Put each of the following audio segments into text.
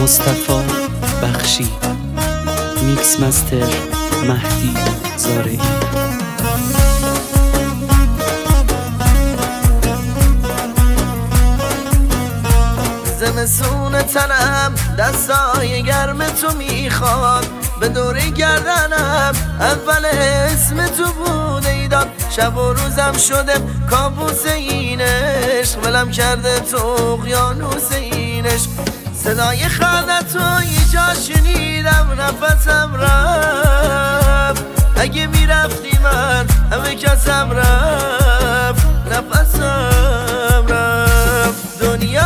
مصطفی بخشی، میکس مستر مهدی زارعی. زمستون تنم دستای گرم تو میخواد، به دوره گردنم اول اسم تو بود ایداد. شب و روزم شده کابوس این عشق، ولم کرده تو اقیانوس این عشق. صدای خندت تو یه جا شنیدم، نفسم رفت. اگه میرفتی من همه کسم رفت، نفسم رفت. دنیا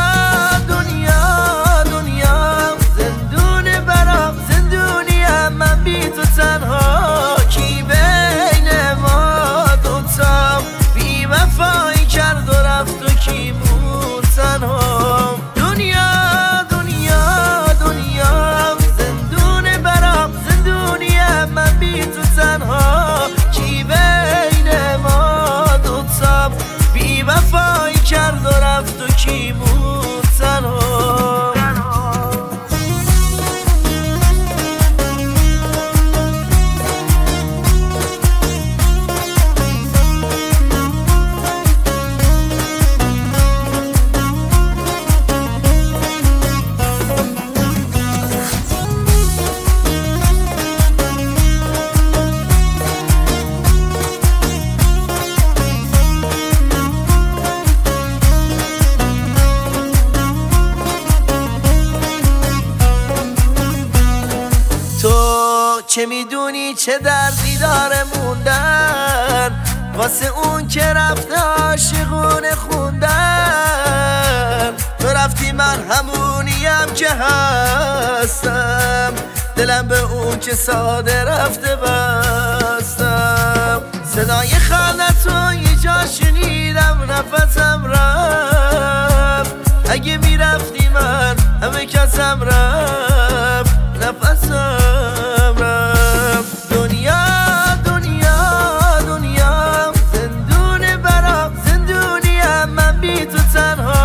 تنها کی بین ما دوتا بی وفایی کرد و رفت و کی بود تنها. دنیا زندون برام زندونیم، من بی تو تنها کی بین ما دوتا بی وفایی کرد و رفت و کی بود تنها. چه میدونی چه دردی داره موندن واسه اون که رفته عاشقونه خوندن. تو رفتی من همونیم که هستم، دلم به اون که ساده رفته بستم. صدای خندت تو یه جا شنیدم، نفسم رفت. اگه میرفتی من همه کسم رفت، نفسم رفت. دنیا زندون برام زندونیم، من بی تو تنها